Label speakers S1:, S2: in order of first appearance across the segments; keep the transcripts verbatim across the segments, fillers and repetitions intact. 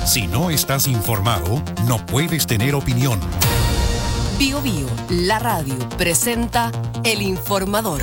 S1: Si no estás informado, no puedes tener opinión.
S2: Bio Bio, la radio, presenta El Informador.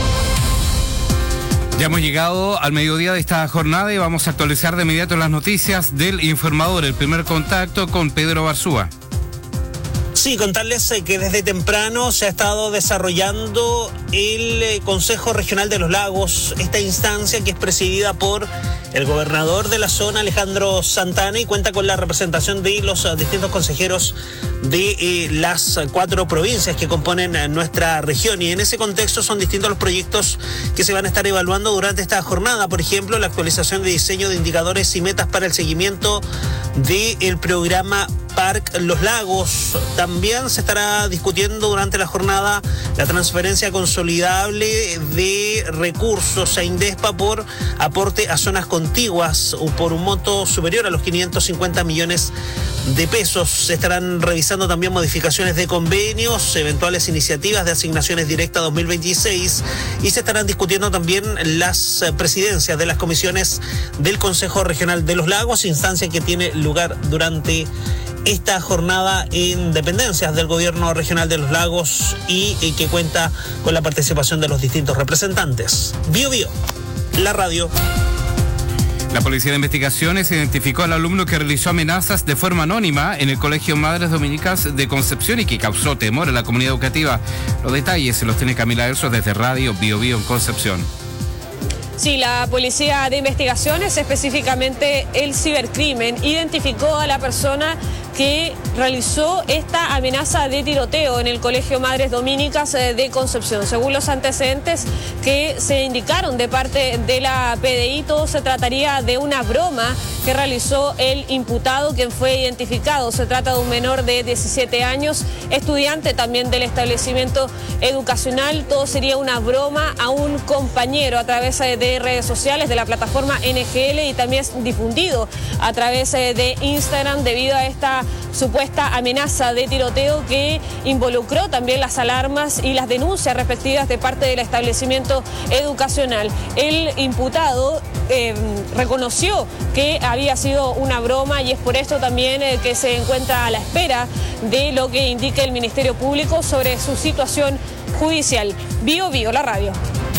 S3: Ya hemos llegado al mediodía de esta jornada y vamos a actualizar de inmediato las noticias del Informador. El primer contacto con Pedro Barzúa.
S4: Sí, contarles que desde temprano se ha estado desarrollando el Consejo Regional de los Lagos, esta instancia que es presidida por el gobernador de la zona, Alejandro Santana, y cuenta con la representación de los distintos consejeros de eh, las cuatro provincias que componen nuestra región. Y en ese contexto son distintos los proyectos que se van a estar evaluando durante esta jornada. Por ejemplo, la actualización de diseño de indicadores y metas para el seguimiento del programa Parque Los Lagos. También se estará discutiendo durante la jornada la transferencia consolidable de recursos a INDESPA por aporte a zonas contiguas o por un monto superior a los quinientos cincuenta millones de pesos. Se estarán revisando también modificaciones de convenios, eventuales iniciativas de asignaciones directas dos mil veintiséis, y se estarán discutiendo también las presidencias de las comisiones del Consejo Regional de los Lagos, instancia que tiene lugar durante esta jornada en dependencias del Gobierno Regional de los Lagos y, y que cuenta con la participación de los distintos representantes. Bio Bio, la radio.
S3: La Policía de Investigaciones identificó al alumno que realizó amenazas de forma anónima en el Colegio Madres Dominicas de Concepción y que causó temor a la comunidad educativa. Los detalles se los tiene Camila Erso desde Radio Bio Bio en Concepción.
S5: Sí, la Policía de Investigaciones, específicamente el cibercrimen, identificó a la persona que realizó esta amenaza de tiroteo en el Colegio Madres Dominicas de Concepción. Según los antecedentes que se indicaron de parte de la P D I, todo se trataría de una broma que realizó el imputado, quien fue identificado. Se trata de un menor de diecisiete años, estudiante también del establecimiento educacional. Todo sería una broma a un compañero a través de redes sociales de la plataforma N G L y también es difundido a través de Instagram debido a esta supuesta amenaza de tiroteo que involucró también las alarmas y las denuncias respectivas de parte del establecimiento educacional. El imputado eh, reconoció que había sido una broma y es por esto también eh, que se encuentra a la espera de lo que indique el Ministerio Público sobre su situación judicial. Bio Bio, la radio.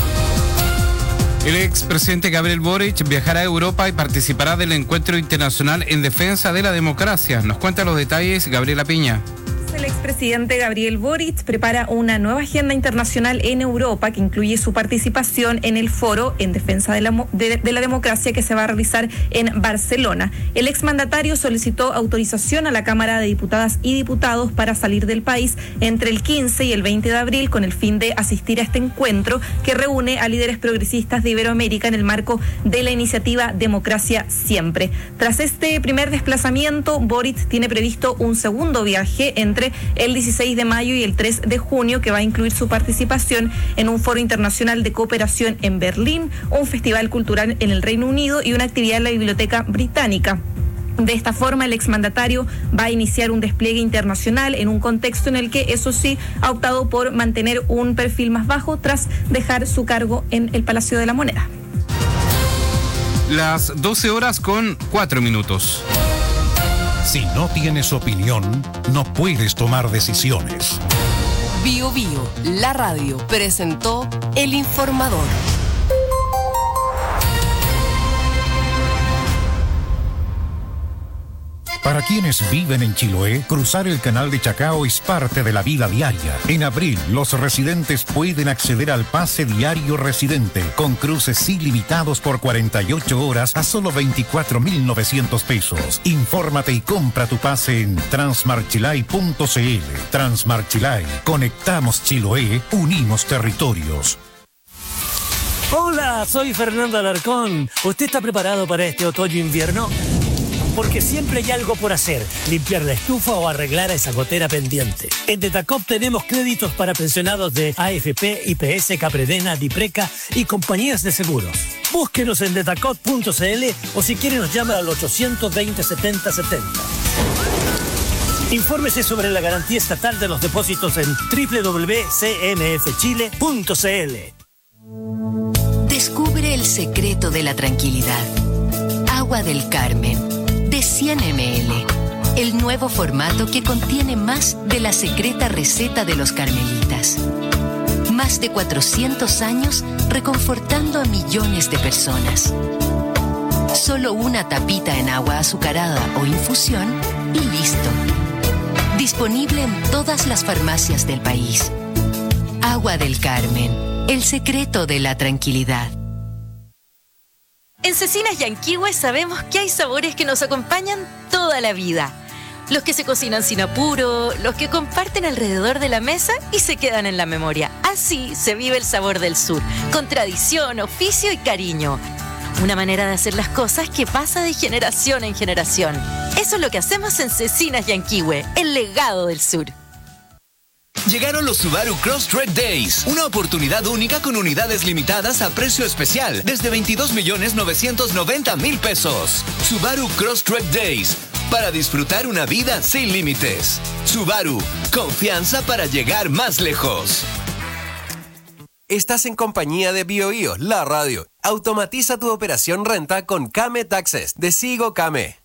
S3: El expresidente Gabriel Boric viajará a Europa y participará del encuentro internacional en defensa de la democracia. Nos cuenta los detalles Gabriela Piña.
S6: El expresidente Gabriel Boric prepara una nueva agenda internacional en Europa que incluye su participación en el foro en defensa de la, de, de la democracia que se va a realizar en Barcelona. El exmandatario solicitó autorización a la Cámara de Diputadas y Diputados para salir del país entre el quince y el veinte de abril con el fin de asistir a este encuentro que reúne a líderes progresistas de Iberoamérica en el marco de la iniciativa Democracia Siempre. Tras este primer desplazamiento, Boric tiene previsto un segundo viaje entre el dieciséis de mayo y el tres de junio, que va a incluir su participación en un foro internacional de cooperación en Berlín, un festival cultural en el Reino Unido y una actividad en la Biblioteca Británica. De esta forma, el exmandatario va a iniciar un despliegue internacional en un contexto en el que, eso sí, ha optado por mantener un perfil más bajo tras dejar su cargo en el Palacio de la Moneda.
S3: Las doce horas con cuatro minutos.
S1: Si no tienes opinión, no puedes tomar decisiones.
S2: Bio Bio, la radio, presentó El Informador.
S1: Para quienes viven en Chiloé, cruzar el canal de Chacao es parte de la vida diaria. En abril, los residentes pueden acceder al pase diario residente, con cruces ilimitados por cuarenta y ocho horas a solo veinticuatro mil novecientos pesos. Infórmate y compra tu pase en transmarchilay punto c l. Transmarchilay, conectamos Chiloé, unimos territorios.
S7: Hola, soy Fernando Alarcón. ¿Usted está preparado para este otoño-invierno? Porque siempre hay algo por hacer, limpiar la estufa o arreglar esa gotera pendiente. En Detacop tenemos créditos para pensionados de A F P, I P S, Capredena, Dipreca y compañías de seguros. Búsquenos en detacop punto c l o si quiere nos llama al ochocientos veinte, setenta setenta. Infórmese sobre la garantía estatal de los depósitos en doble u doble u doble u punto c n f chile punto c l.
S2: Descubre el secreto de la tranquilidad. Agua del Carmen.
S8: cien mililitros. El nuevo formato que contiene más de la secreta receta de los carmelitas. Más de cuatrocientos años reconfortando a millones de personas. Solo una tapita en agua azucarada o infusión y listo. Disponible en todas las farmacias del país. Agua del Carmen, el secreto de la tranquilidad.
S9: En Cecinas Yanquihue sabemos que hay sabores que nos acompañan toda la vida. Los que se cocinan sin apuro, los que comparten alrededor de la mesa y se quedan en la memoria. Así se vive el sabor del sur, con tradición, oficio y cariño. Una manera de hacer las cosas que pasa de generación en generación. Eso es lo que hacemos en Cecinas Yanquihue, el legado del sur.
S10: Llegaron los Subaru Crosstrek Days, una oportunidad única con unidades limitadas a precio especial desde veintidós millones novecientos noventa mil pesos. Subaru Crosstrek Days, para disfrutar una vida sin límites. Subaru, confianza para llegar más lejos.
S11: Estás en compañía de BioBio, la radio. Automatiza tu operación renta con Kame Taxes de Sigo Kame.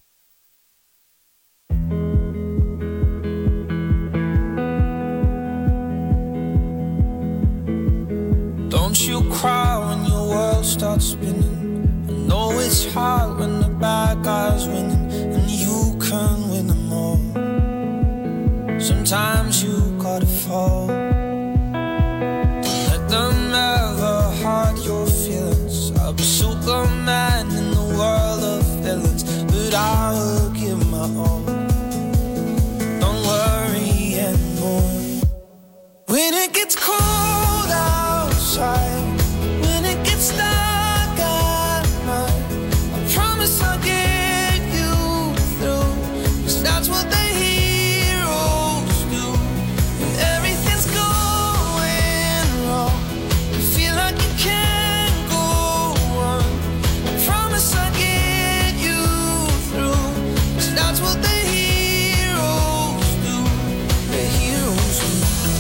S12: Don't you cry when your world starts spinning. I know it's hard when the bad guy's winning, and you can win them all. Sometimes you gotta fall. Don't let them ever hurt your feelings. I'll be Superman in the world of villains, but I will give my all. Don't worry anymore. When it gets cold outside, when it gets dark at night, I promise I'll get you through, 'cause that's what the heroes do. When everything's going wrong, you feel like you can't go on, I promise I'll get you through, 'cause that's what the heroes do, the heroes do.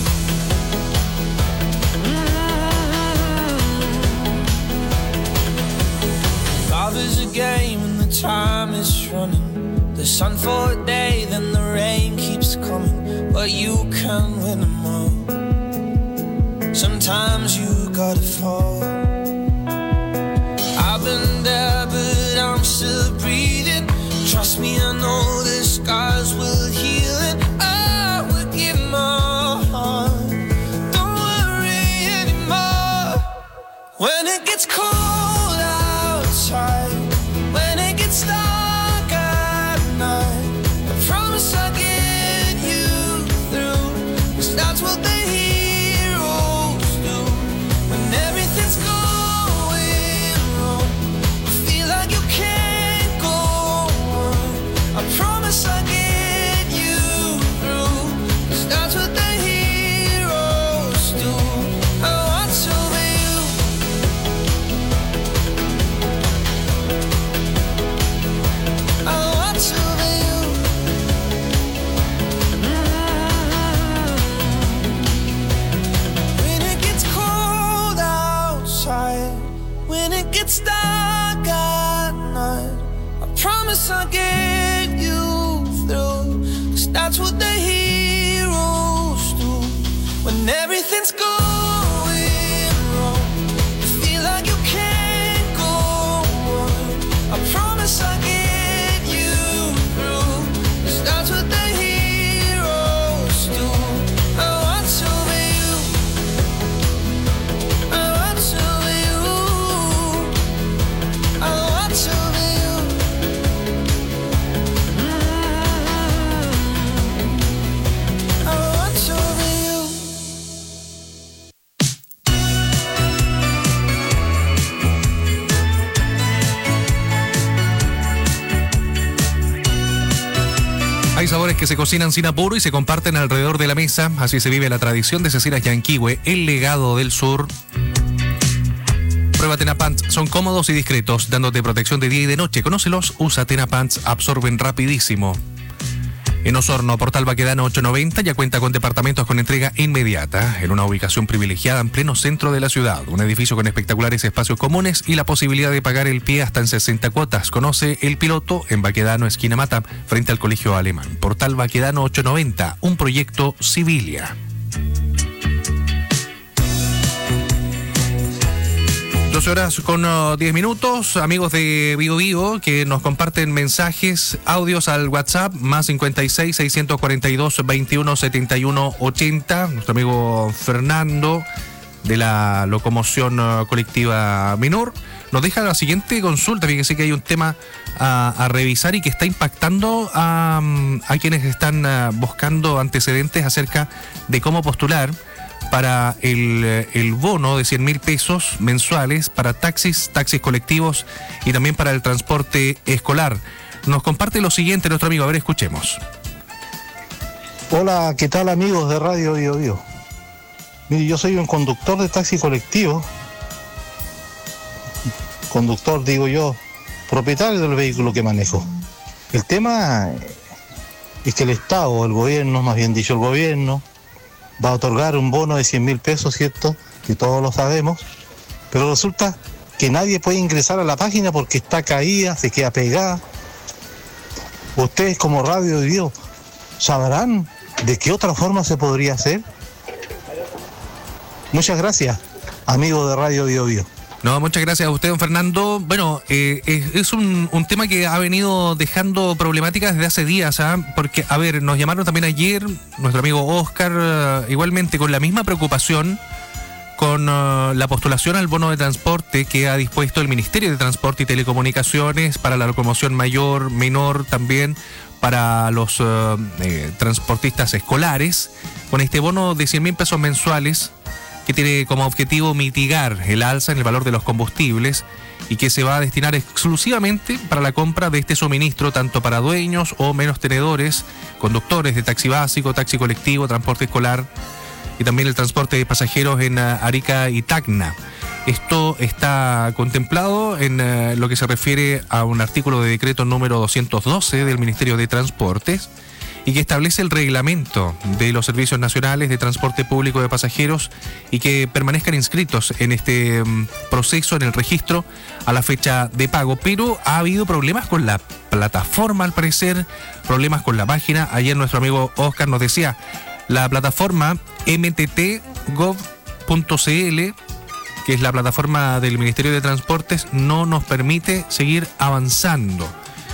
S12: Love is a game and the time is running. The sun for a day, then the rain keeps coming, but you can win them all. Sometimes you gotta fall. I've been there, but I'm still breathing. Trust me, I know the scars will heal, and I will give my heart. Don't worry anymore. When it gets cold outside, when it gets dark at night, I promise I'll get you through, 'cause that's what the heroes do. When everything's going wrong, you feel like you can't go on, I promise I'll get you through, 'cause that's what the heroes do. I want to be you. I want to be you. Mm-hmm. When it gets cold outside, when it gets dark at night, I promise I'll get you through, 'cause that's what the heroes do. When everything's going wrong, you feel like you can't go on, I promise I'll get you through, 'cause that's what the heroes do. I want to be you. I want to be you. I want to be you. Mm-hmm. I want to be you.
S13: Hay sabores que se cocinan sin apuro y se comparten alrededor de la mesa. Así se vive la tradición de Cecinas Yanquihue, el legado del sur. Prueba Tena Pants, son cómodos y discretos, dándote protección de día y de noche. Conócelos, usa Tena Pants, absorben rapidísimo. En Osorno, Portal Baquedano ochocientos noventa ya cuenta con departamentos con entrega inmediata en una ubicación privilegiada en pleno centro de la ciudad. Un edificio con espectaculares espacios comunes y la posibilidad de pagar el pie hasta en sesenta cuotas. Conoce El Piloto en Baquedano, esquina Mata, frente al Colegio Alemán. Portal Baquedano ochocientos noventa, un proyecto Civilia. doce horas con uh, diez minutos, amigos de Bio Bio que nos comparten mensajes, audios al WhatsApp, más cincuenta y seis, seiscientos cuarenta y dos, veintiuno, setenta y uno, ochenta. Nuestro amigo Fernando, de la locomoción uh, colectiva menor, nos deja la siguiente consulta. Fíjese que hay un tema a, a revisar y que está impactando a, a quienes están uh, buscando antecedentes acerca de cómo postular para el, el bono de cien mil pesos mensuales para taxis, taxis colectivos y también para el transporte escolar. Nos comparte lo siguiente nuestro amigo, a ver, escuchemos.
S14: Hola, ¿qué tal amigos de Radio Bio Bio? Mire, yo soy un conductor de taxi colectivo, conductor digo yo, propietario del vehículo que manejo. El tema es que el Estado, el gobierno, más bien dicho el gobierno, va a otorgar un bono de cien mil pesos, ¿cierto? Que todos lo sabemos, pero resulta que nadie puede ingresar a la página porque está caída, se queda pegada. Ustedes como Radio Bio sabrán de qué otra forma se podría hacer. Muchas gracias, amigo de Radio Bio Bio.
S13: No, muchas gracias a usted, don Fernando. Bueno, eh, es, es un, un tema que ha venido dejando problemáticas desde hace días, ¿ah? Porque, a ver, nos llamaron también ayer, nuestro amigo Oscar, uh, igualmente con la misma preocupación, con uh, la postulación al bono de transporte que ha dispuesto el Ministerio de Transporte y Telecomunicaciones para la locomoción mayor, menor, también para los uh, eh, transportistas escolares, con este bono de cien mil pesos mensuales, que tiene como objetivo mitigar el alza en el valor de los combustibles y que se va a destinar exclusivamente para la compra de este suministro, tanto para dueños o menos tenedores, conductores de taxi básico, taxi colectivo, transporte escolar y también el transporte de pasajeros en Arica y Tacna. Esto está contemplado en uh, lo que se refiere a un artículo de decreto número doscientos doce del Ministerio de Transportes, y que establece el reglamento de los servicios nacionales de transporte público de pasajeros y que permanezcan inscritos en este um, proceso, en el registro, a la fecha de pago. Pero ha habido problemas con la plataforma, al parecer, problemas con la página. Ayer nuestro amigo Oscar nos decía, la plataforma m t t gov punto c l, que es la plataforma del Ministerio de Transportes, no nos permite seguir avanzando.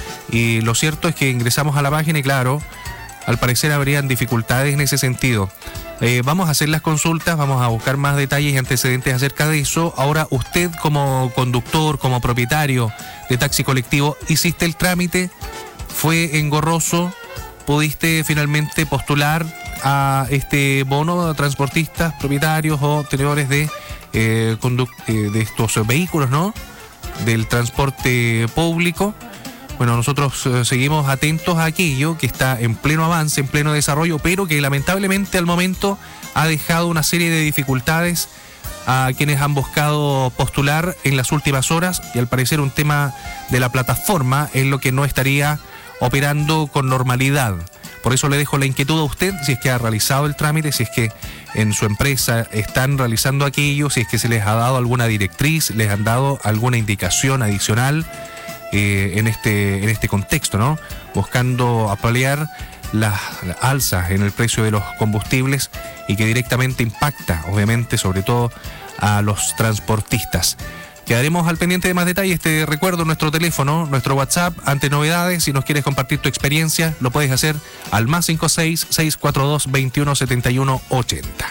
S13: Y lo cierto es que ingresamos a la página y claro, al parecer habrían dificultades en ese sentido. Eh, vamos a hacer las consultas, vamos a buscar más detalles y antecedentes acerca de eso. Ahora, usted como conductor, como propietario de taxi colectivo, ¿hiciste el trámite? ¿Fue engorroso? ¿Pudiste finalmente postular a este bono de transportistas, propietarios o tenedores de, eh, conduc- eh, de estos vehículos, ¿no? Del transporte público? Bueno, nosotros eh, seguimos atentos a aquello que está en pleno avance, en pleno desarrollo, pero que lamentablemente al momento ha dejado una serie de dificultades a quienes han buscado postular en las últimas horas, y al parecer un tema de la plataforma es lo que no estaría operando con normalidad. Por eso le dejo la inquietud a usted, si es que ha realizado el trámite, si es que en su empresa están realizando aquello, si es que se les ha dado alguna directriz, les han dado alguna indicación adicional Eh, en este en este contexto, ¿no? Buscando paliar las, las alzas en el precio de los combustibles y que directamente impacta, obviamente, sobre todo a los transportistas. Quedaremos al pendiente de más detalles. Te recuerdo nuestro teléfono, nuestro WhatsApp, ante novedades. Si nos quieres compartir tu experiencia, lo puedes hacer al más cinco seis, seis cuatro dos, veintiuno, setenta y uno, ochenta.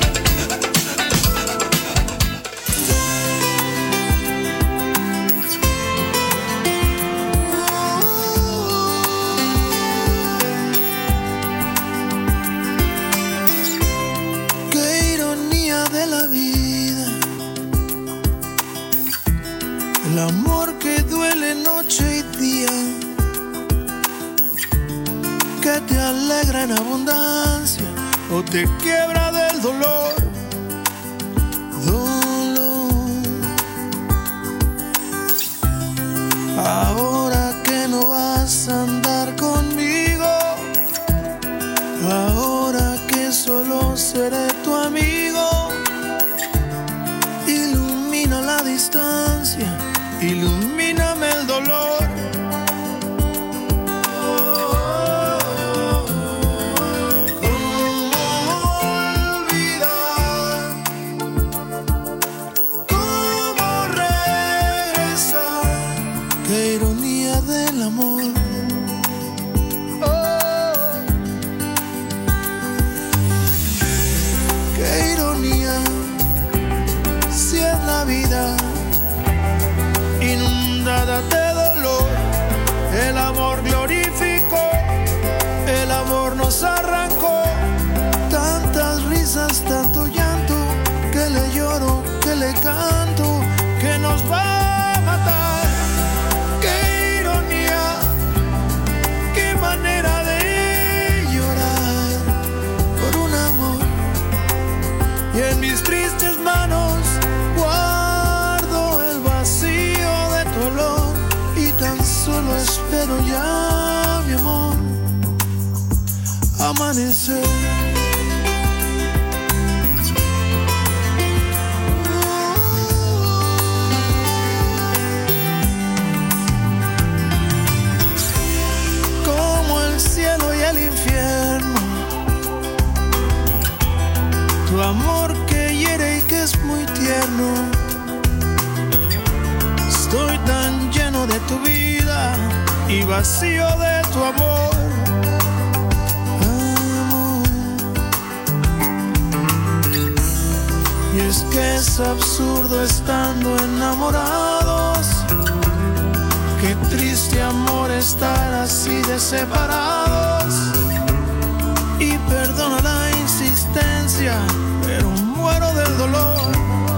S12: El amor que duele noche y día, que te alegra en abundancia o te quiebra del dolor. Dolor. Ahora que no vas a andar conmigo, ironía del amor. Oh, qué ironía, si es la vida inundada de dolor. El amor glorificó, el amor nos arrancó. Tantas risas, tanto llanto, que le lloro, que le canto, que nos va a matar. Qué ironía, qué manera de llorar por un amor. Y en mis tristes manos guardo el vacío de tu olor, y tan solo espero ya, mi amor, amanecer. Cielo y el infierno, tu amor que hiere y que es muy tierno. Estoy tan lleno de tu vida y vacío de tu amor. Amor. Y es que es absurdo estando enamorados. Qué triste amor estar así de separados. Y perdona la insistencia, pero muero del dolor.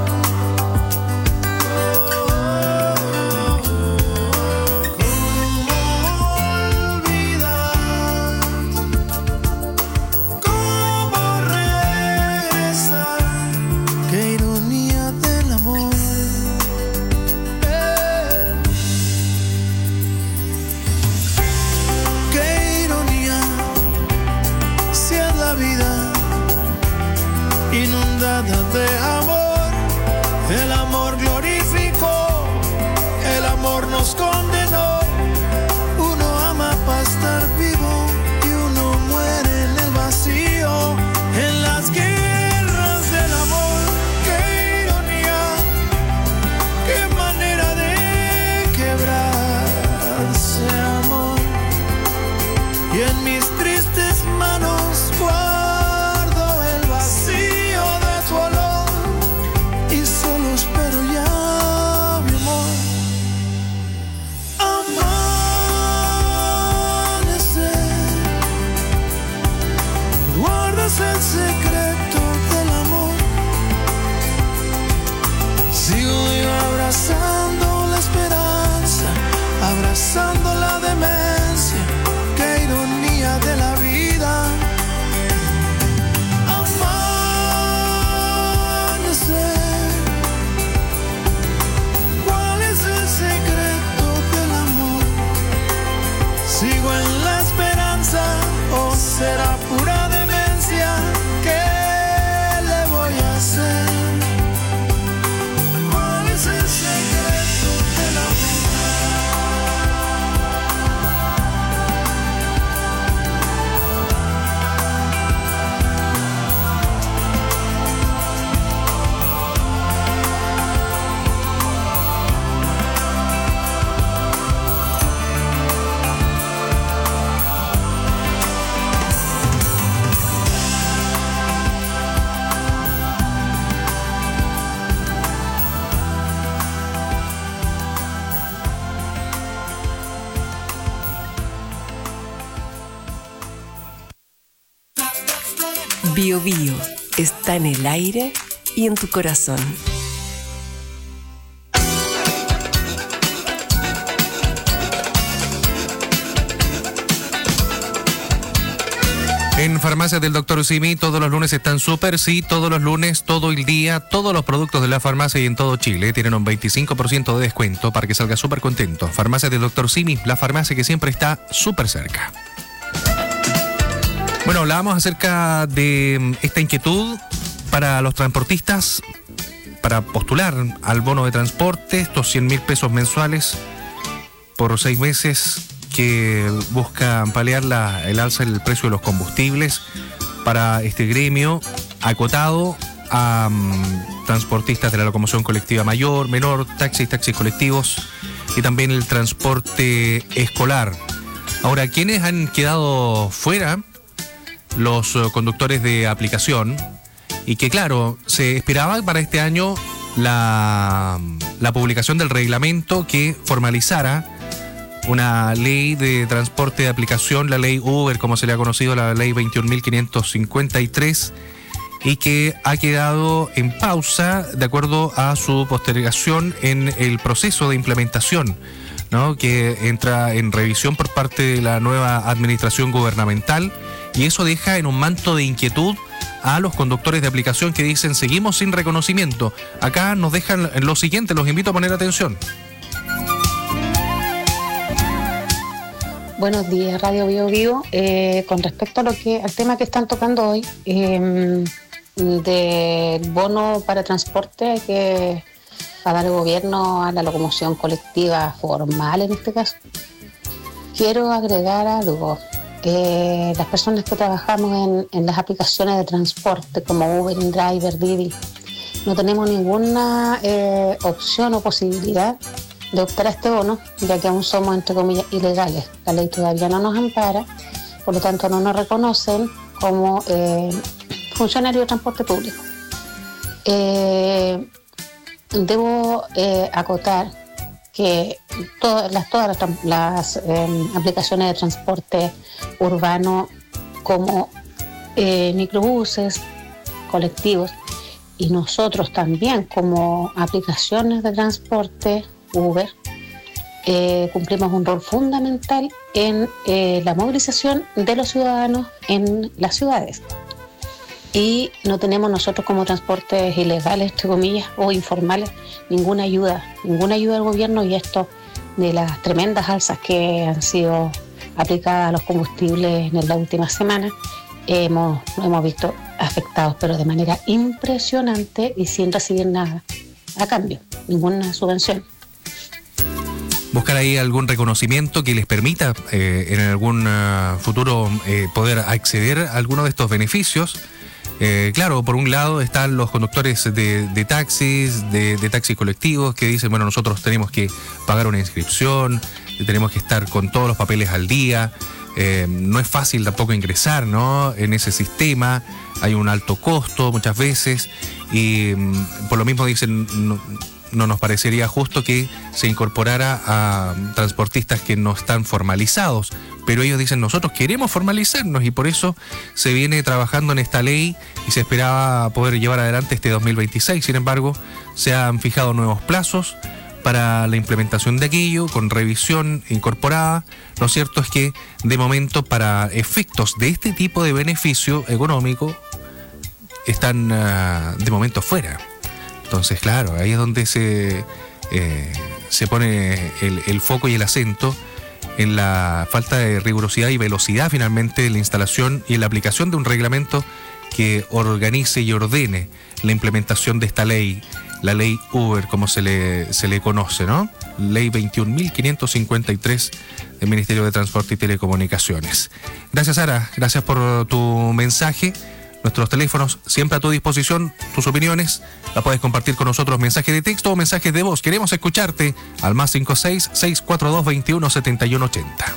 S12: De amor, el amor glorificó, el amor nos condenó. Uno ama para estar vivo y uno muere en el vacío, en las guerras del amor. Qué ironía, qué manera de quebrarse, amor. Y en mis tristes manos guardo el vacío. Espero ya, mi amor, amanecer. Guardas el secreto del amor. Sigo yo abrazando la esperanza, abrazando la demencia. Qué ironía de la vida. Sigo en la esperanza, o será pura demencia. ¿Qué le voy a hacer? ¿Cuál es el secreto del amor?
S2: Bio Bio está en el aire y en tu corazón.
S13: En Farmacias del doctor Simi todos los lunes están súper, sí, todos los lunes, todo el día, todos los productos de la farmacia y en todo Chile tienen un veinticinco por ciento de descuento para que salga súper contento. Farmacias del doctor Simi, la farmacia que siempre está súper cerca. Bueno, hablábamos acerca de esta inquietud para los transportistas para postular al bono de transporte, estos cien mil pesos mensuales por seis meses que buscan paliar la, el alza del precio de los combustibles para este gremio acotado a um, transportistas de la locomoción colectiva mayor, menor, taxis, taxis colectivos, y también el transporte escolar. Ahora, ¿quiénes han quedado fuera? Los uh, conductores de aplicación, y que claro, se esperaba para este año la, la publicación del reglamento que formalizara una ley de transporte de aplicación, la ley Uber, como se le ha conocido, la ley veintiún mil quinientos cincuenta y tres, y que ha quedado en pausa de acuerdo a su postergación en el proceso de implementación, ¿no? Que entra en revisión por parte de la nueva administración gubernamental, y eso deja en un manto de inquietud a los conductores de aplicación que dicen seguimos sin reconocimiento. Acá nos dejan lo siguiente, los invito a poner atención.
S15: Buenos días, Radio Bio Vivo. Eh, con respecto a lo que al tema que están tocando hoy, eh, del bono para transporte que va a dar el gobierno a la locomoción colectiva formal en este caso, quiero agregar algo. Eh, las personas que trabajamos en, en las aplicaciones de transporte como Uber, InDriver, Didi, no tenemos ninguna eh, opción o posibilidad de optar a este bono, ya que aún somos, entre comillas, ilegales. La ley todavía no nos ampara, por lo tanto no nos reconocen como eh, funcionarios de transporte público. Eh, debo eh, acotar que todas las, todas las, las eh, aplicaciones de transporte urbano como eh, microbuses, colectivos, y nosotros también como aplicaciones de transporte Uber, eh, cumplimos un rol fundamental en eh, la movilización de los ciudadanos en las ciudades. Y no tenemos nosotros como transportes ilegales, entre comillas, o informales, ninguna ayuda, ninguna ayuda del gobierno, y esto de las tremendas alzas que han sido aplicadas a los combustibles en la última semana, hemos, nos hemos visto afectados, pero de manera impresionante y sin recibir nada a cambio, ninguna subvención.
S13: Buscar ahí algún reconocimiento que les permita eh, en algún uh, futuro eh, poder acceder a alguno de estos beneficios. Eh, claro, por un lado están los conductores de, de taxis, de, de taxis colectivos, que dicen, bueno, nosotros tenemos que pagar una inscripción, tenemos que estar con todos los papeles al día, eh, no es fácil tampoco ingresar, ¿no?, en ese sistema, hay un alto costo muchas veces, y mm, por lo mismo dicen, no, no nos parecería justo que se incorporara a transportistas que no están formalizados, pero ellos dicen nosotros queremos formalizarnos, y por eso se viene trabajando en esta ley y se esperaba poder llevar adelante este dos mil veintiséis. Sin embargo, se han fijado nuevos plazos para la implementación de aquello, con revisión incorporada. Lo cierto es que de momento, para efectos de este tipo de beneficio económico, están uh, de momento fuera. Entonces, claro, ahí es donde se, eh, se pone el, el foco y el acento en la falta de rigurosidad y velocidad finalmente en la instalación y en la aplicación de un reglamento que organice y ordene la implementación de esta ley, la ley Uber, como se le, se le conoce, ¿no? Ley veintiún mil quinientos cincuenta y tres del Ministerio de Transporte y Telecomunicaciones. Gracias, Sara, gracias por tu mensaje. Nuestros teléfonos siempre a tu disposición, tus opiniones la puedes compartir con nosotros, mensajes de texto o mensajes de voz. Queremos escucharte al más cinco seis, seis cuatro dos, veintiuno, setenta y uno, ochenta.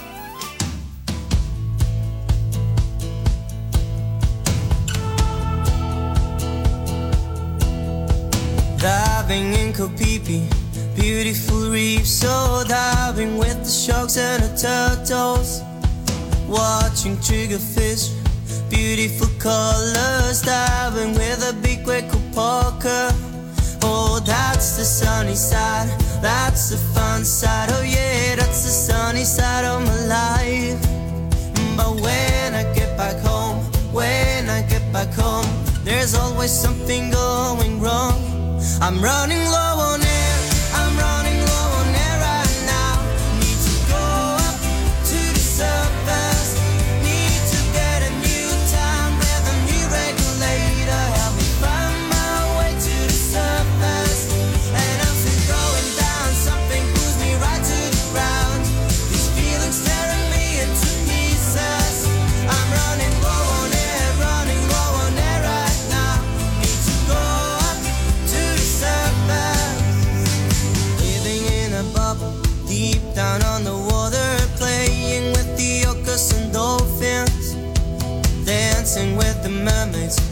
S12: Diving in Kopipi, beautiful reef, so diving with the sharks and the turtles, watching triggerfish, beautiful colors, diving with a big Waco Parker. Oh, that's the sunny side, that's the fun side, oh yeah, that's the sunny side of my life. But when I get back home, when I get back home, there's always something going wrong. I'm running low on air, I'm running low on air right now. Need to go up to the surface, need to get a new time with a new regulator. Help me find my way to the surface. And I'm still going down, something pulls me right to the ground. These feelings tearing me into pieces. I'm running low on air, running low on air right now. Need to go up to the surface.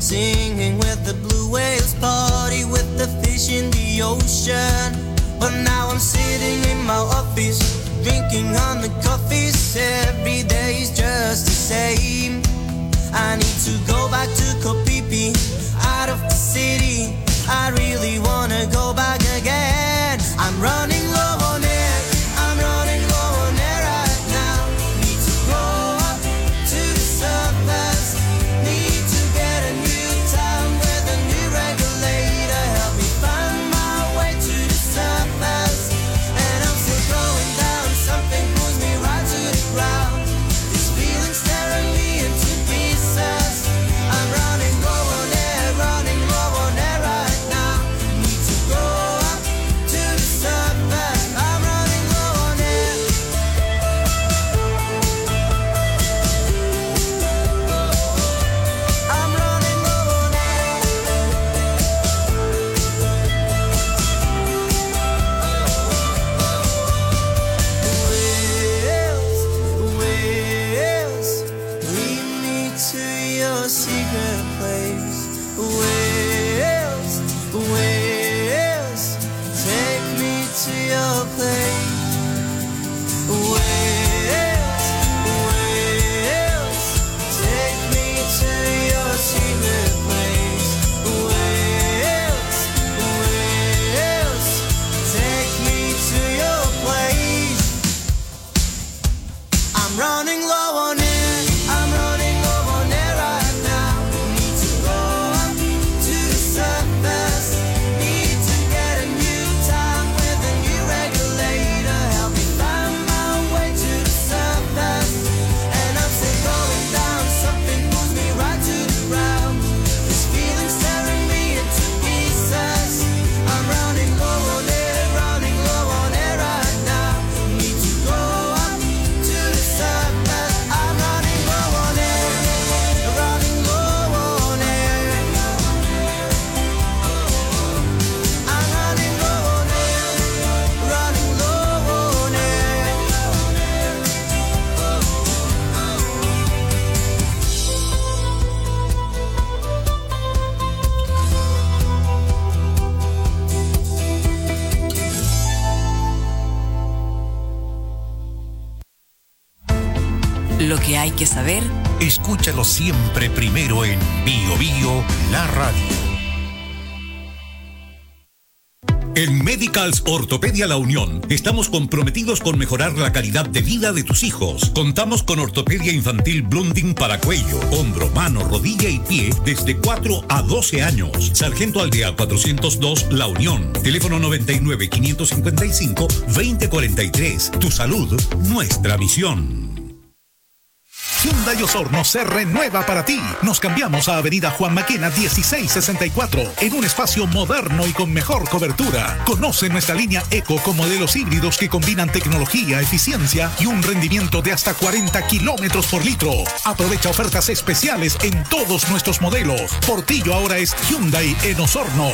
S12: singing with the blue whales, party with the fish in the ocean. But now I'm sitting in my office, drinking on the coffees. Every day's just the same. I need to go back to Kopipi, out of the city. I really wanna go back again. I'm running low on air, I'm running low on air right now. Need to go up to the surface, need to get a new town with a new regulator. Help me find my way to the surface. And I'm still going down, something pulls me right to the ground. This feeling staring me into pieces. I'm running low on air, running low on air right now. Need to go up to the surface. I'm running low on air. I'm running low on air. Whales, whales, lead me to your secret place. Whales, whales, take me to your place. Whales, whales, take me to your secret place. Whales, whales, take me to your place. I'm running low on air, I'm running low on air right now. Need to go up to the surface, need to get a new time with a new regulator. Help me find my way to the surface. And I'm still going down, something pulls me right to the ground. This feeling staring me into pieces. I'm running low on air, running low on air right now. Need to go up to the surface. I'm running low on air, running low on air. I'm running low on air, running low on air.
S2: Lo que hay que saber.
S1: Escúchalo siempre primero en Bio Bio, la radio.
S16: En Medicals Ortopedia La Unión estamos comprometidos con mejorar la calidad de vida de tus hijos. Contamos con ortopedia infantil Blunding para cuello, hombro, mano, rodilla y pie desde cuatro a doce años. Sargento Aldea cuatrocientos dos La Unión. Teléfono noventa y nueve, quinientos cincuenta y cinco, veinte cuarenta y tres. Tu salud, nuestra misión.
S17: Hyundai Osorno se renueva para ti. Nos cambiamos a Avenida Juan Maquena dieciséis sesenta y cuatro en un espacio moderno y con mejor cobertura. Conoce nuestra línea Eco con modelos híbridos que combinan tecnología, eficiencia y un rendimiento de hasta cuarenta kilómetros por litro. Aprovecha ofertas especiales en todos nuestros modelos. Portillo ahora es Hyundai en Osorno.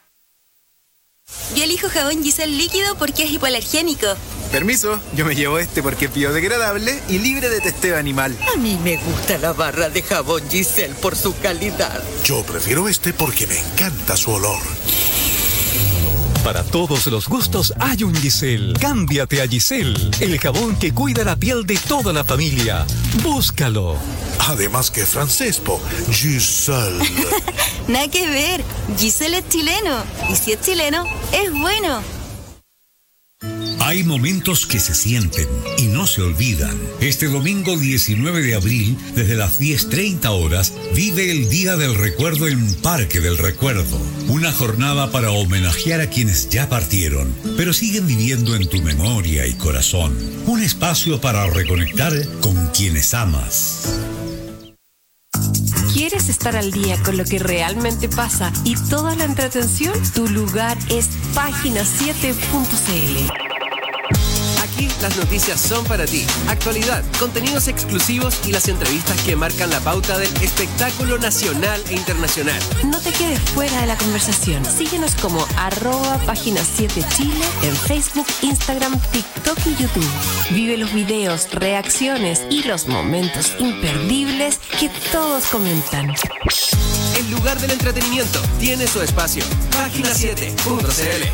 S18: Yo elijo jabón Giselle líquido porque es hipoalergénico.
S19: Permiso, yo me llevo este porque es biodegradable y libre de testeo animal.
S20: A mí me gusta la barra de jabón Giselle por su calidad.
S17: Yo prefiero este porque me encanta su olor.
S21: Para todos los gustos hay un Giselle. Cámbiate a Giselle, el jabón que cuida la piel de toda la familia. Búscalo.
S17: Además que francés, po. Giselle.
S18: Nada que ver. Giselle es chileno. Y si es chileno, es bueno.
S16: Hay momentos que se sienten y no se olvidan. Este domingo diecinueve de abril, desde las diez treinta horas, vive el Día del Recuerdo en Parque del Recuerdo. Una jornada para homenajear a quienes ya partieron, pero siguen viviendo en tu memoria y corazón. Un espacio para reconectar con quienes amas.
S2: ¿Quieres estar al día con lo que realmente pasa y toda la entretención? Tu lugar es página siete punto c l.
S22: Aquí
S11: las noticias son para ti. Actualidad, contenidos exclusivos y las entrevistas que marcan la pauta del espectáculo nacional e internacional.
S2: No te quedes fuera de la conversación. Síguenos como arroba página siete Chile en Facebook, Instagram, TikTok y YouTube. Vive los videos, reacciones y los momentos imperdibles que todos comentan.
S11: El lugar del entretenimiento tiene su espacio. página siete punto c l.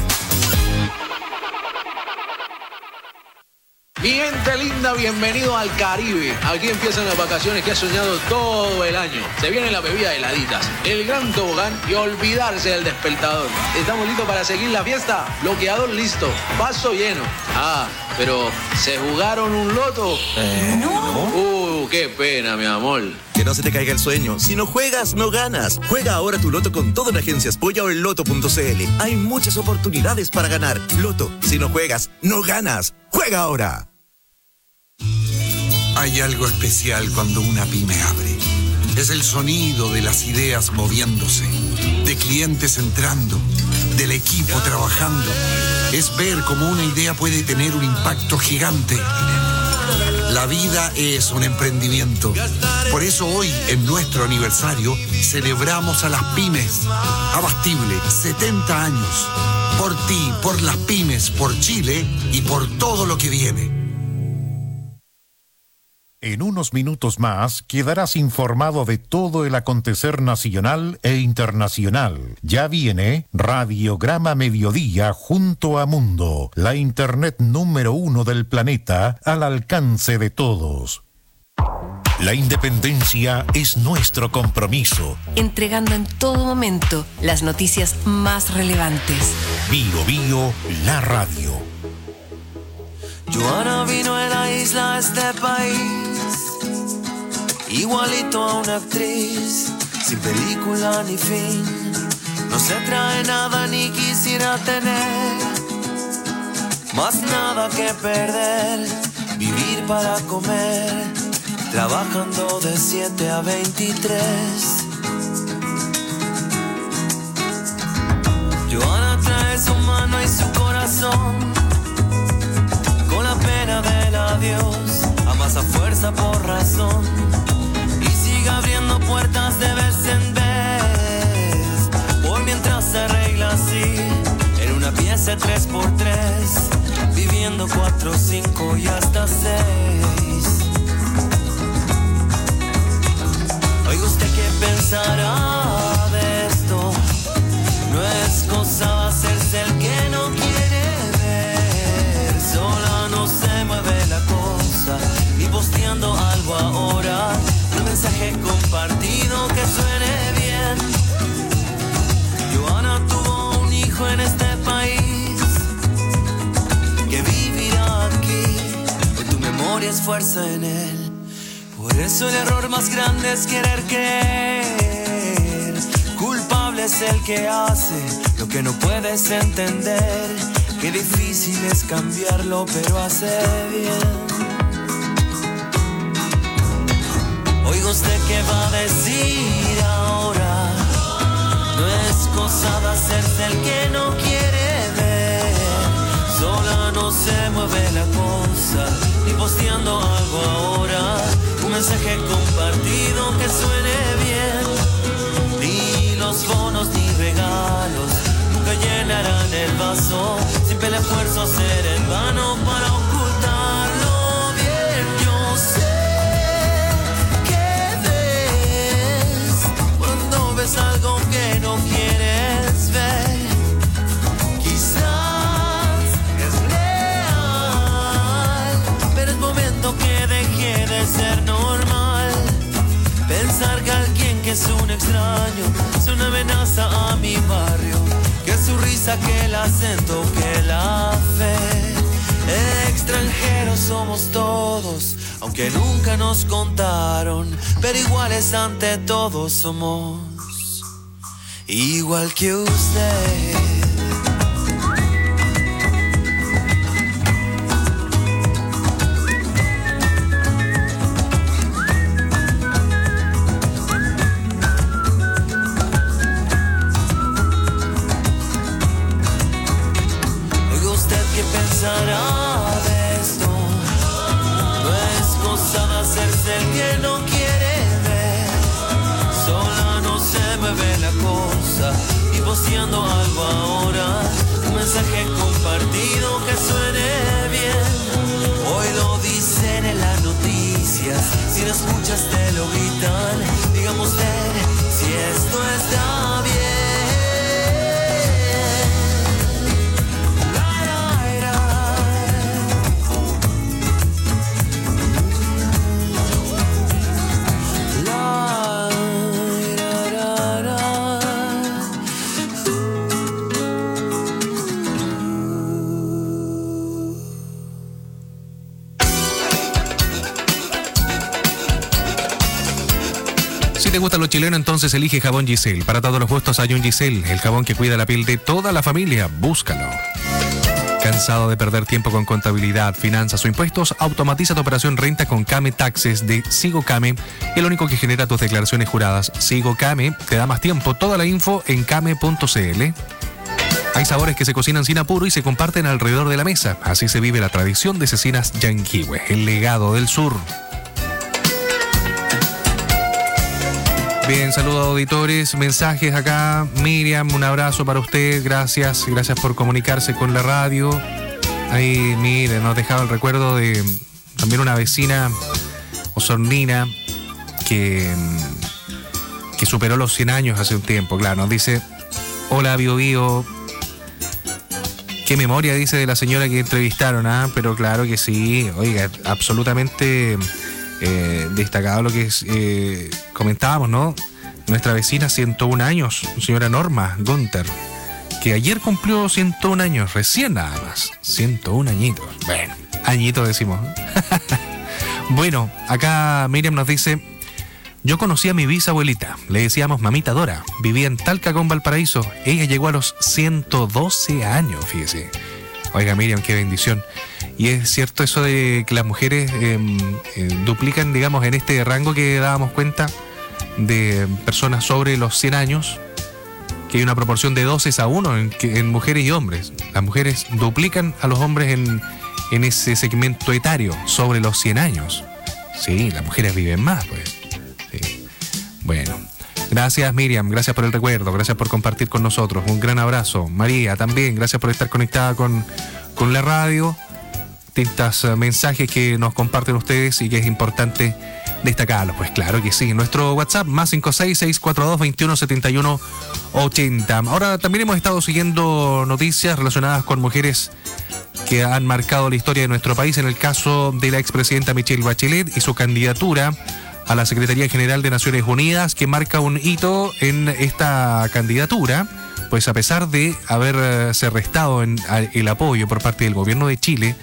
S4: Mi gente linda, bienvenido al Caribe. Aquí empiezan las vacaciones que has soñado todo el año. Se vienen las bebidas heladitas, el gran tobogán y olvidarse del despertador. ¿Estamos listos para seguir la fiesta? Bloqueador listo, vaso lleno. Ah, pero ¿se jugaron un loto?
S22: Eh,
S4: no. Uh, qué pena, mi amor.
S22: Que no se te caiga el sueño. Si no juegas, no ganas. Juega ahora tu loto con todo en Agencias Polla o en loto punto c l. Hay muchas oportunidades para ganar. Loto, si no juegas, no ganas. ¡Juega ahora!
S23: Hay algo especial cuando una pyme abre. Es el sonido de las ideas moviéndose, de clientes entrando, del equipo trabajando. Es ver cómo una idea puede tener un impacto gigante. La vida es un emprendimiento. Por eso hoy, en nuestro aniversario, celebramos a las pymes. Abastible, setenta años. Por ti, por las pymes, por Chile y por todo lo que viene.
S1: En unos minutos más quedarás informado de todo el acontecer nacional e internacional. Ya viene Radiograma Mediodía junto a Mundo, la internet número uno del planeta al alcance de todos. La independencia es nuestro compromiso.
S2: Entregando en todo momento las noticias más relevantes.
S1: Bio Bio, la radio.
S12: Joana vino a la isla a este país, igualito a una actriz, sin película ni fin. No se trae nada ni quisiera tener, más nada que perder. Vivir para comer, trabajando de siete a veintitrés. Joana trae su mano y su corazón, con la pena del adiós, amasa fuerza por razón, y sigue abriendo puertas de vez en vez, por mientras se arregla así, en una pieza tres por tres, viviendo cuatro, cinco y hasta seis. Oiga usted qué pensará de esto, no es cosa hacerse el que no quiere ver, sola no se mueve la cosa, y posteando algo ahora, un mensaje compartido que suene bien. Joana tuvo un hijo en este país, que vivirá aquí, con tu memoria es fuerza en él. Por eso el error más grande es querer creer, culpable es el que hace lo que no puedes entender. Qué difícil es cambiarlo, pero hace bien. Oiga usted qué va a decir ahora, no es cosa de hacerse el que no quiere ver, sola no se mueve la cosa, ni posteando algo ahora, un mensaje compartido que suene bien. Ni los bonos ni regalos nunca llenarán el vaso, siempre el esfuerzo hacer en vano para ocultarlo bien. Yo sé que ves cuando ves algo que no quieres ver, quizás es real, pero es momento que deje de ser normal. Pensar que alguien que es un extraño es una amenaza a mi barrio, que su risa, que el acento, que la fe. Extranjeros somos todos, aunque nunca nos contaron, pero iguales ante todos somos, igual que usted. ¿Qué pensará de esto? hacerse el que no quiere ver. Sola no se me ve la cosa y posteando algo ahora, un mensaje compartido que suene bien. Hoy lo dicen en las noticias, si no escuchas te lo gritan. Digamos ver si esto está bien.
S13: Si te gusta lo chileno, entonces elige Jabón Giselle. Para todos los gustos hay un Giselle, el jabón que cuida la piel de toda la familia. Búscalo. ¿Cansado de perder tiempo con contabilidad, finanzas o impuestos? Automatiza tu operación renta con Came Taxes de Sigo Came, el único que genera tus declaraciones juradas. Sigo Came te da más tiempo. Toda la info en came punto cl. Hay sabores que se cocinan sin apuro y se comparten alrededor de la mesa. Así se vive la tradición de Cecinas Yanquihue, el legado del sur. Bien, saludos auditores, mensajes acá. Miriam, un abrazo para usted, gracias, gracias por comunicarse con la radio. Ahí, mire, nos dejaba el recuerdo de también una vecina osornina que, que superó los cien años hace un tiempo, claro, nos dice, hola Bio Bio, qué memoria, dice, de la señora que entrevistaron, ¿ah? Pero claro que sí, oiga, absolutamente... Eh, destacado lo que es, eh, comentábamos, ¿no? Nuestra vecina, ciento un años, señora Norma Gunther, que ayer cumplió ciento un años, recién nada más, ciento un añitos. Bueno, añitos decimos. Bueno, acá Miriam nos dice, yo conocí a mi bisabuelita, le decíamos mamita Dora, vivía en Talca con Valparaíso, ella llegó a los ciento doce años, fíjese. Oiga Miriam, qué bendición. Y es cierto eso de que las mujeres eh, eh, duplican, digamos, en este rango que dábamos cuenta de personas sobre los cien años, que hay una proporción de doce a uno en, en mujeres y hombres. Las mujeres duplican a los hombres en, en ese segmento etario, sobre los cien años. Sí, las mujeres viven más, pues. Sí. Bueno, gracias Miriam, gracias por el recuerdo, gracias por compartir con nosotros. Un gran abrazo. María, también, gracias por estar conectada con, con la radio. Distintos uh, mensajes que nos comparten ustedes y que es importante destacarlos. Pues claro que sí. Nuestro WhatsApp más cinco seis, seis cuatro dos, dos uno siete uno ocho cero. Ahora también hemos estado siguiendo noticias relacionadas con mujeres que han marcado la historia de nuestro país. En el caso de la expresidenta Michelle Bachelet y su candidatura a la Secretaría General de Naciones Unidas, que marca un hito en esta candidatura, pues a pesar de haberse restado en, a, el apoyo por parte del gobierno de Chile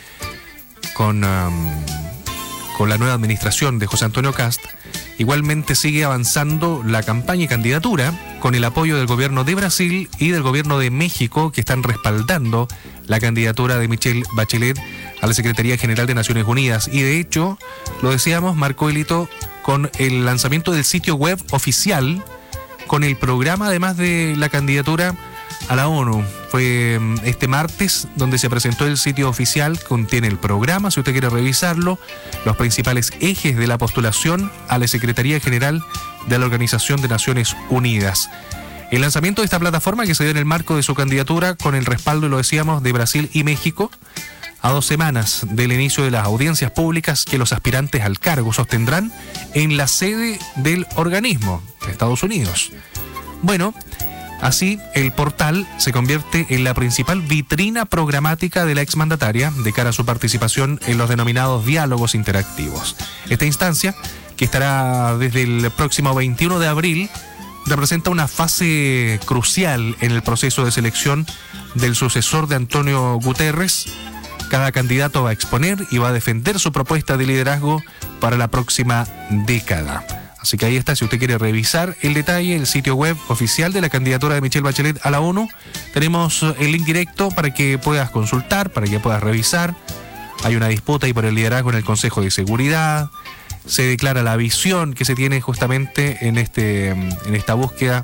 S13: con, um, con la nueva administración de José Antonio Kast, igualmente sigue avanzando la campaña y candidatura con el apoyo del gobierno de Brasil y del gobierno de México, que están respaldando la candidatura de Michelle Bachelet a la Secretaría General de Naciones Unidas. Y de hecho, lo decíamos, marcó el hito con el lanzamiento del sitio web oficial, con el programa además de la candidatura a la ONU. Fue este martes donde se presentó el sitio oficial, contiene el programa, si usted quiere revisarlo, los principales ejes de la postulación a la Secretaría General de la Organización de Naciones Unidas. El lanzamiento de esta plataforma, que se dio en el marco de su candidatura con el respaldo, lo decíamos, de Brasil y México, a dos semanas del inicio de las audiencias públicas que los aspirantes al cargo sostendrán en la sede del organismo de Estados Unidos. Bueno, así el portal se convierte en la principal vitrina programática de la exmandataria de cara a su participación en los denominados diálogos interactivos. Esta instancia, que estará desde el próximo veintiuno de abril, representa una fase crucial en el proceso de selección del sucesor de Antonio Guterres. Cada candidato va a exponer y va a defender su propuesta de liderazgo para la próxima década. Así que ahí está, si usted quiere revisar el detalle, el sitio web oficial de la candidatura de Michelle Bachelet a la ONU, tenemos el link directo para que puedas consultar, para que puedas revisar. Hay una disputa ahí por el liderazgo en el Consejo de Seguridad. Se declara la visión que se tiene justamente en, este, en esta búsqueda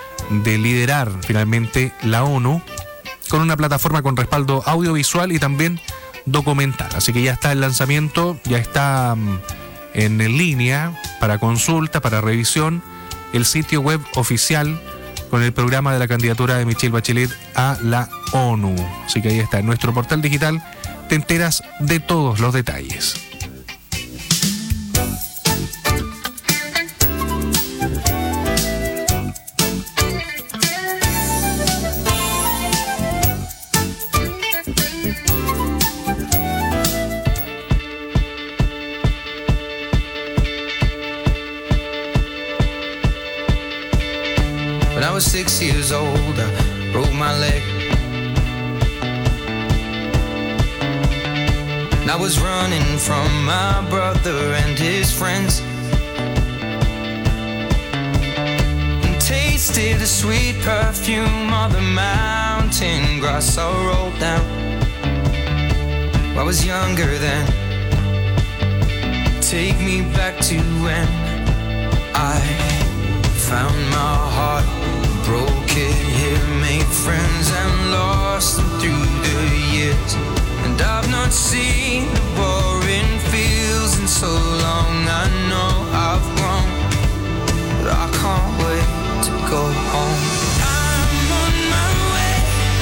S13: de liderar finalmente la ONU, con una plataforma con respaldo audiovisual y también documental. Así que ya está el lanzamiento, ya está en línea para consulta, para revisión, el sitio web oficial con el programa de la candidatura de Michelle Bachelet a la ONU. Así que ahí está, en nuestro portal digital te enteras de todos los detalles.
S12: When I was six years old, I broke my leg. And I was running from my brother and his friends, and tasted the sweet perfume of the mountain grass I rolled down. I was younger then. Take me back to when I found my heart, broke it here, made friends and lost them through the years. And I've not seen the boring fields in so long. I know I've grown, but I can't wait to go home. I'm on my way,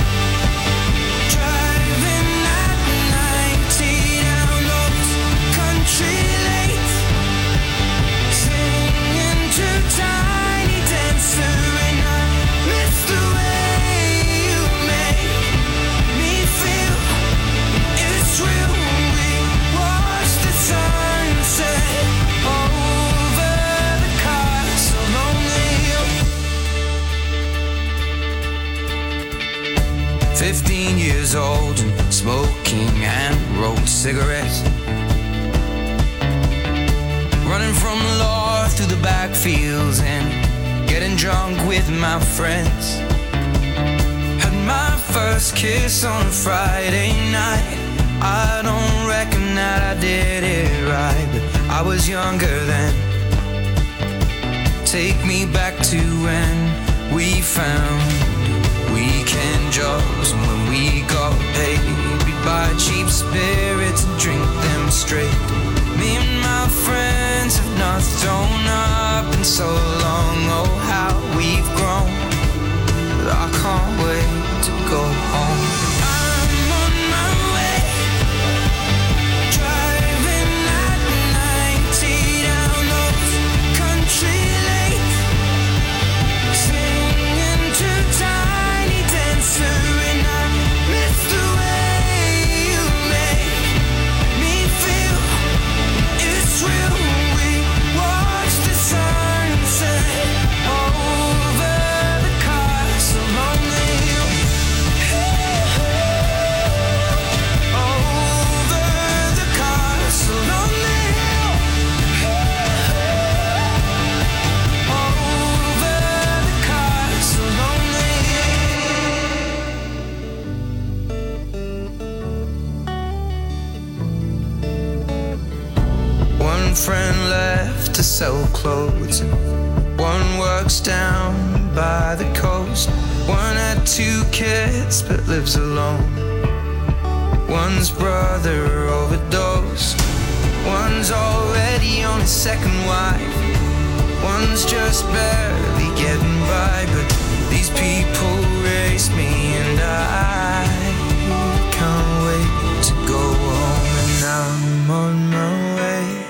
S12: driving at ninety down those country lanes, singing to Tiny Dancer, and I miss the way you make me feel. It's real. We watch the sunset over the castle on the hill. Fifteen years old and smoking and rolled cigarettes, running from the law through the backfields and getting drunk with my friends. Had my first kiss on a Friday night. I don't reckon that I did it right, but I was younger then. Take me back to when we found weekend jobs, and when we got paid, we'd buy cheap spirits and drink them straight. Me and my friends have not thrown up in so long. Oh, how we've grown, but I can't wait to go home. I'm on my way, driving at ninety down those country lanes, singing to Tiny Dancer, and I miss the way you make me feel. It's real. We watch the sunset over the castle on the hill. Over the castle on the hill. Over the castle on the hill. One friend left to sell clothes, one works down by the coast. One had two kids but lives alone. One's brother overdosed. One's already on his second wife. One's just barely getting by. But these people race me, and I can't wait to go home. And I'm on my way.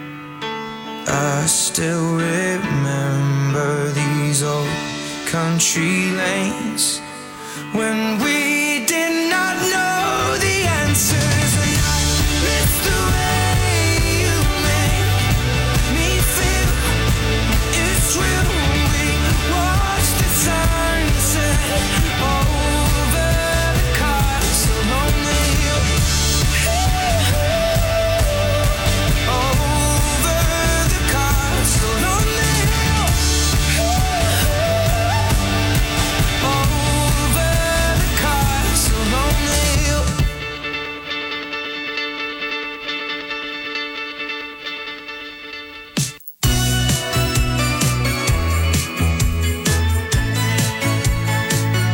S12: I still remember these old country lanes when we did not know the answers, and I miss the way you make me feel. It's real. We watch the sunset over the castle on the hill. Over the castle on the hill. Over the castle on the hill.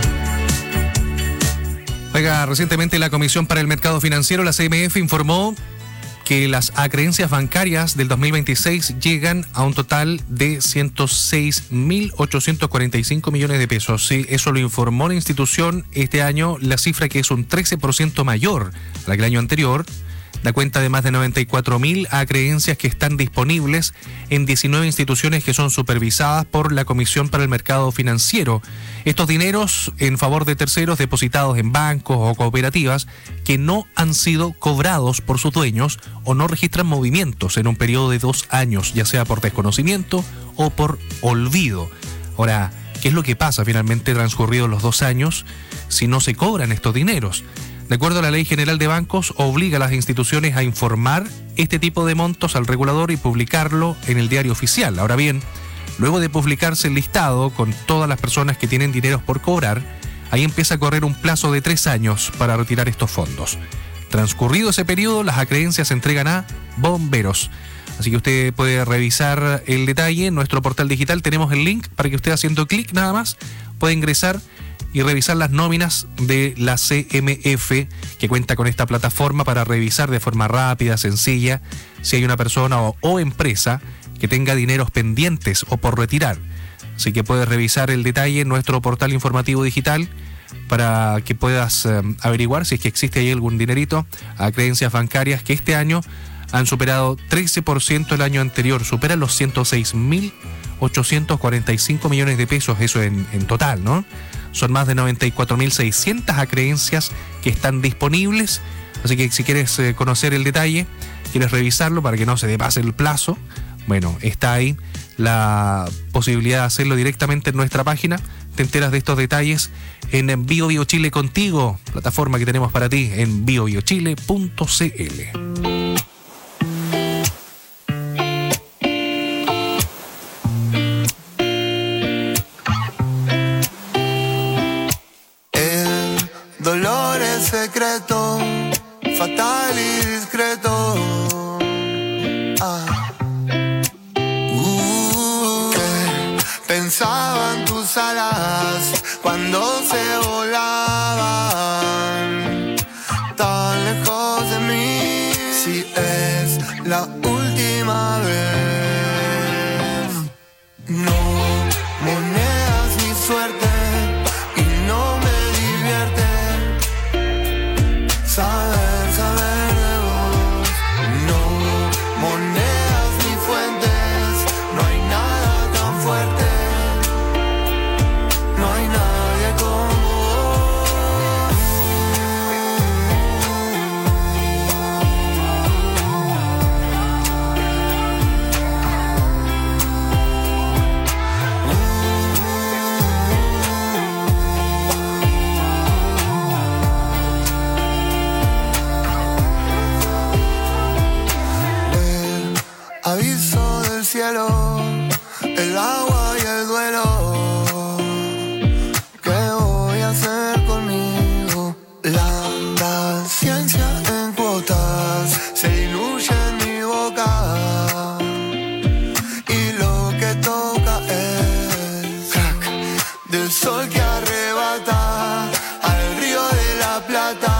S13: Oiga, recientemente la Comisión para el Mercado Financiero, la C M F, informó que las acreencias bancarias del dos mil veintiséis llegan a un total de ciento seis mil ochocientos cuarenta y cinco millones de pesos. Sí, eso lo informó la institución este año, la cifra que es un trece por ciento mayor a la que el año anterior. Da cuenta de más de noventa y cuatro mil acreencias que están disponibles en diecinueve instituciones que son supervisadas por la Comisión para el Mercado Financiero. Estos dineros en favor de terceros depositados en bancos o cooperativas que no han sido cobrados por sus dueños o no registran movimientos en un periodo de dos años, ya sea por desconocimiento o por olvido. Ahora, ¿qué es lo que pasa finalmente transcurridos los dos años si no se cobran estos dineros? De acuerdo a la Ley General de Bancos, obliga a las instituciones a informar este tipo de montos al regulador y publicarlo en el diario oficial. Ahora bien, luego de publicarse el listado con todas las personas que tienen dineros por cobrar, ahí empieza a correr un plazo de tres años para retirar estos fondos. Transcurrido ese periodo, las acreencias se entregan a bomberos. Así que usted puede revisar el detalle en nuestro portal digital. Tenemos el link para que usted, haciendo clic nada más, pueda ingresar y revisar las nóminas de la C M F, que cuenta con esta plataforma para revisar de forma rápida, sencilla, si hay una persona o, o empresa que tenga dineros pendientes o por retirar. Así que puedes revisar el detalle en nuestro portal informativo digital para que puedas eh, averiguar si es que existe ahí algún dinerito a creencias bancarias que este año han superado trece por ciento el año anterior, superan los ciento seis mil ochocientos cuarenta y cinco millones de pesos, eso en, en total, ¿no? Son más de noventa y cuatro mil seiscientas acreencias que están disponibles, así que si quieres eh, conocer el detalle, quieres revisarlo para que no se te pase el plazo, bueno, está ahí la posibilidad de hacerlo directamente en nuestra página. Te enteras de estos detalles en Bio Bio Chile Contigo, plataforma que tenemos para ti en bio bio chile punto c l.
S12: Dolor es secreto, fatal y discreto. Ah. Uh, que pensaban tus alas cuando se volaban tan lejos de mí. Si es la última vez, no monedas ni suerte. Saber, saber de vos, no monedas ni fuentes, no hay nada tan fuerte, no hay nadie como aviso del cielo, el agua y el duelo. ¿Qué voy a hacer conmigo? La paciencia en cuotas se diluye en mi boca. Y lo que toca es crack del sol que arrebata al río de la Plata.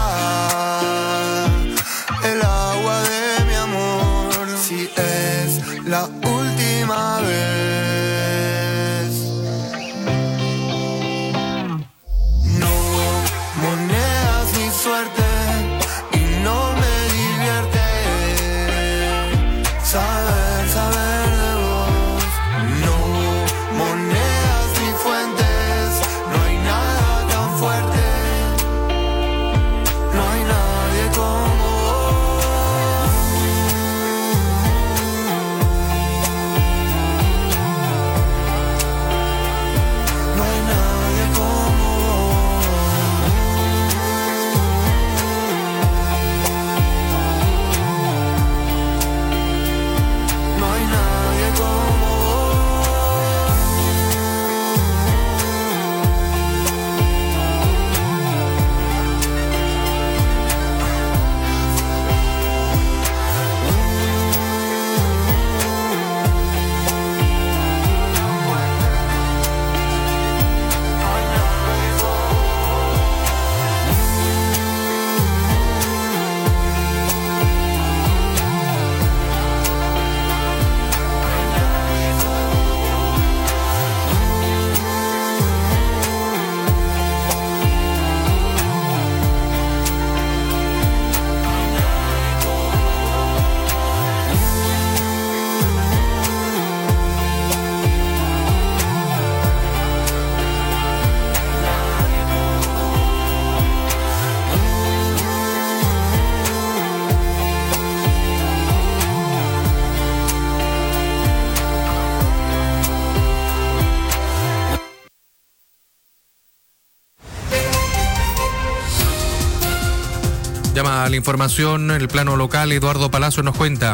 S12: El agua de mi amor, si es la última vez. No monedas ni suerte y no me divierte saber, saber de vos. No monedas ni fuentes, no hay nada tan fuerte, no hay nadie como vos.
S13: llama a la información en el plano local. Eduardo Palacio nos cuenta.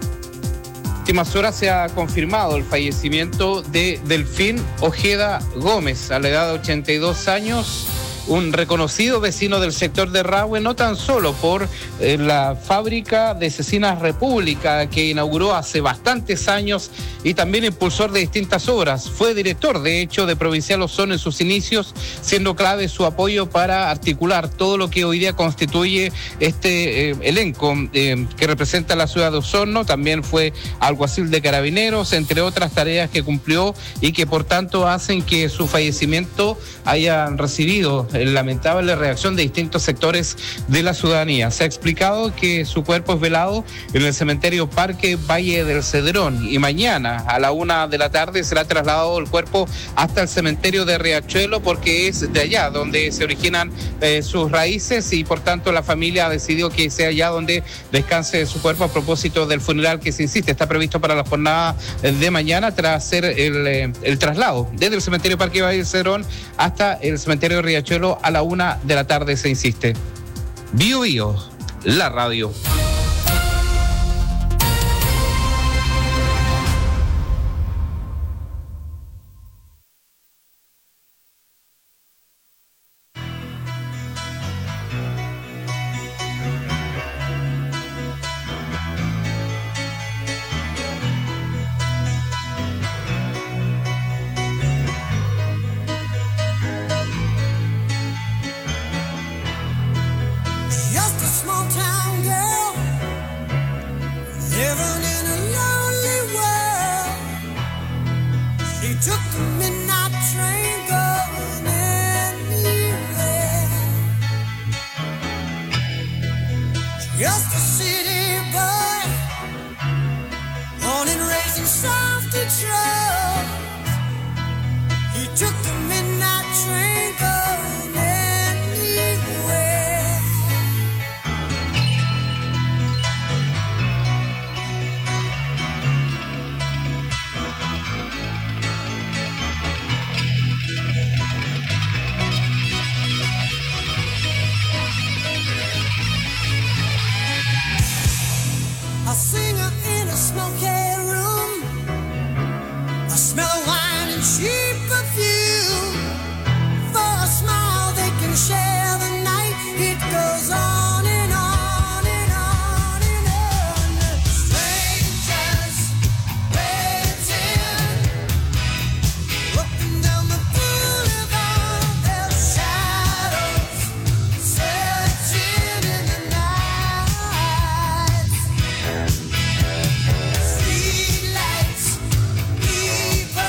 S3: Últimas horas se ha confirmado el fallecimiento de Delfín Ojeda Gómez, a la edad de ochenta y dos años, un reconocido vecino del sector de Rahue, no tan solo por eh, la fábrica de Cecinas República que inauguró hace bastantes años y también impulsor de distintas obras. Fue director, de hecho, de Provincial Osorno en sus inicios, siendo clave su apoyo para articular todo lo que hoy día constituye este eh, elenco eh, que representa la ciudad de Osorno. También fue alguacil de Carabineros, entre otras tareas que cumplió y que por tanto hacen que su fallecimiento haya recibido lamentable reacción de distintos sectores de la ciudadanía. Se ha explicado que su cuerpo es velado en el cementerio Parque Valle del Cedrón y mañana a la una de la tarde será trasladado el cuerpo hasta el cementerio de Riachuelo, porque es de allá donde se originan eh, sus raíces y por tanto la familia ha decidido que sea allá donde descanse su cuerpo a propósito del funeral que se insiste. Está previsto para la jornada de mañana tras hacer el, eh, el traslado desde el cementerio Parque Valle del Cedrón hasta el cementerio de Riachuelo. A la una de la tarde se insiste. Bio Bio, la radio.
S12: People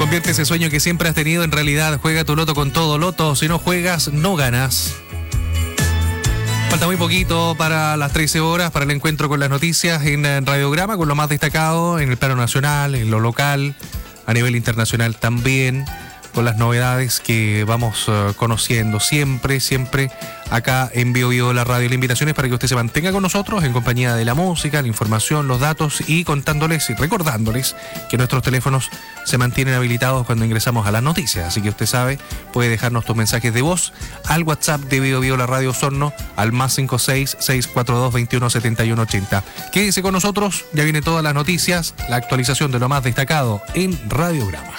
S13: Convierte ese sueño que siempre has tenido en realidad. Juega tu loto con todo loto. Si no juegas, no ganas. Falta muy poquito para las trece horas, para el encuentro con las noticias en Radiograma, con lo más destacado en el plano nacional, en lo local, a nivel internacional también, con las novedades que vamos uh, conociendo siempre, siempre acá en Bio Bio la radio. La invitación es para que usted se mantenga con nosotros en compañía de la música, la información, los datos y contándoles y recordándoles que nuestros teléfonos se mantienen habilitados cuando ingresamos a las noticias. Así que usted sabe, puede dejarnos tus mensajes de voz al WhatsApp de Bio Bio la radio Osorno al más cinco seis, seis cuatro dos, veintiuno setenta y uno ochenta. Quédense con nosotros, ya viene todas las noticias, la actualización de lo más destacado en Radiograma.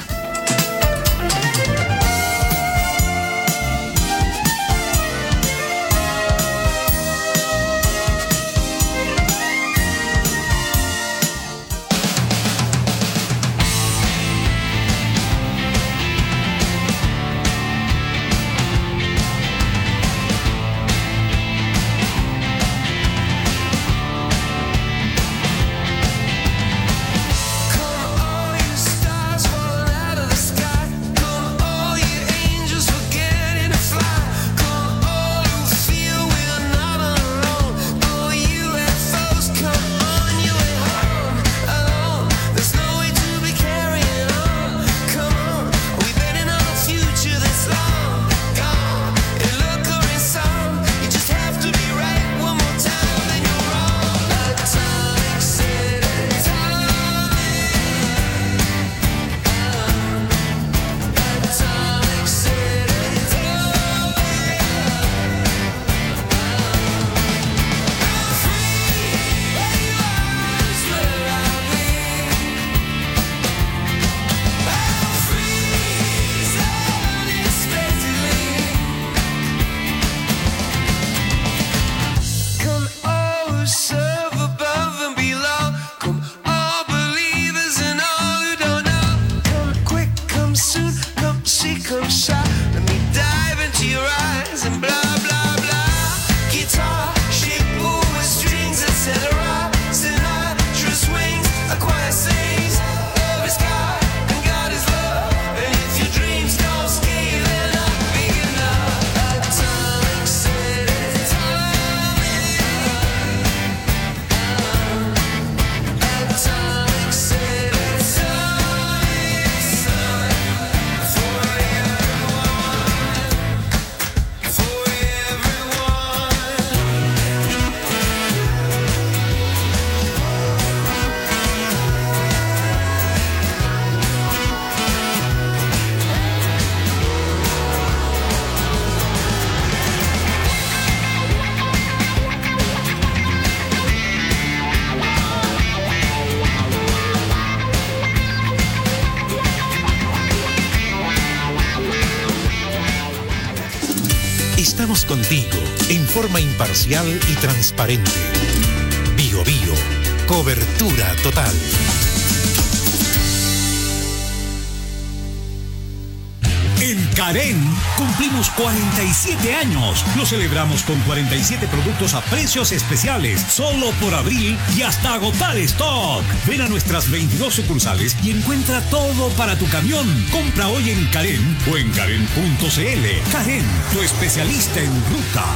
S1: Estamos contigo en forma imparcial y transparente. Bio Bio, cobertura total.
S16: En Carén cumplimos cuarenta y siete años. Lo celebramos con cuarenta y siete productos a precios especiales, solo por abril y hasta agotar stock. Ven a nuestras veintidós sucursales y encuentra todo para tu camión. Compra hoy en Carén o en Carén punto c l. Carén, tu especialista en ruta.